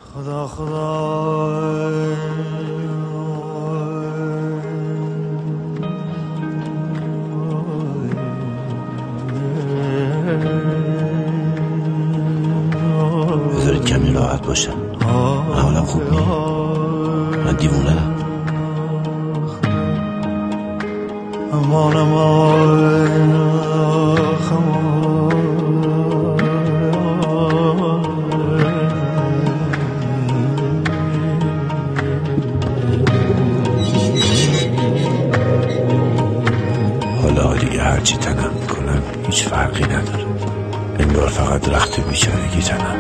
خدا خدا بذارید کمی راحت باشم. حالم خوب نیه، من دیوونم. حالا دیگه هرچی تنم میکنم هیچ فرقی نداره. انگار فقط رخت بیچارگی تنم.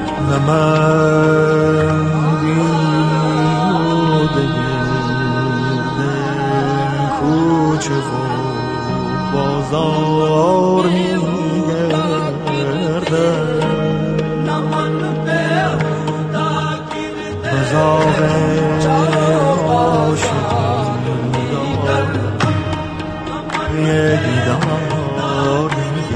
کوچه و بازار میگردم، بزاق عاشقی یه دیدار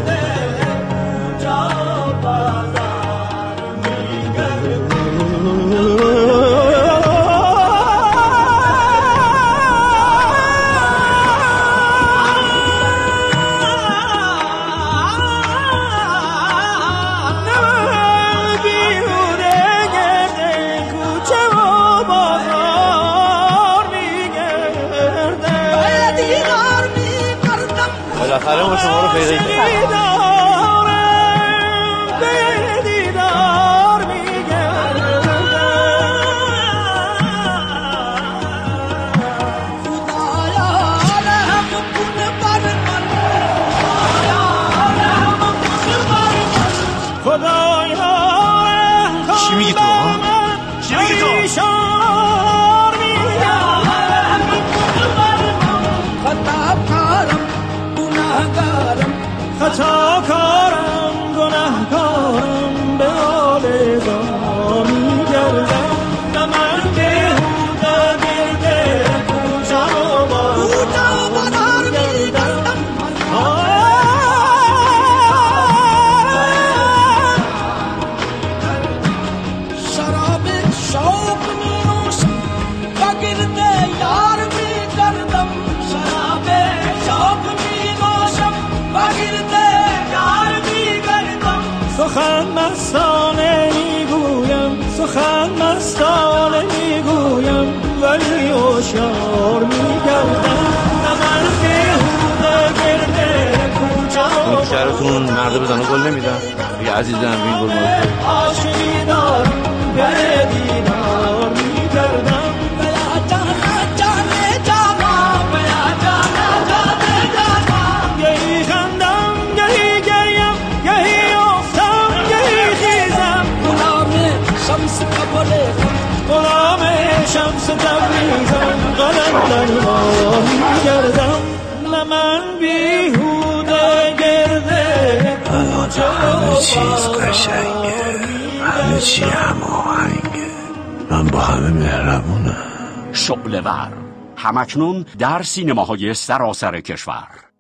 بالاخره ما شما رو پیدا کردیم. چی میگی تو؟ چی میگی تو؟ خطا کارم گناهکارم به آلگاه میگردم، نه من بیهوده گرده کوچه و بازار میگردم. شراب شوق می‌نوشم و گرده یار میگردم، شراب شوق می‌نوشم و گرده یار میگردم. سخن مستانه میگویم، سخن مستانه میگویم، ولی هوشیار میگردم، نه من بیهوده گرده کوچه و شهرتون مرد بزنه گل نمیدن دیگه عزیزم. این گل مال عاشقی دارم به دیدار میگردم. گهی خندم گهی گریم، گهی افتم گهی خیزم، غلام شمس تبریزم، قلندر راه میگردم، نه من بیهوده گرده کوچه همه چیز قشنگه، همه چی هماهنگه، من با همه مهربونم. شعله‌ور همکنون در سینماهای سراسر کشور.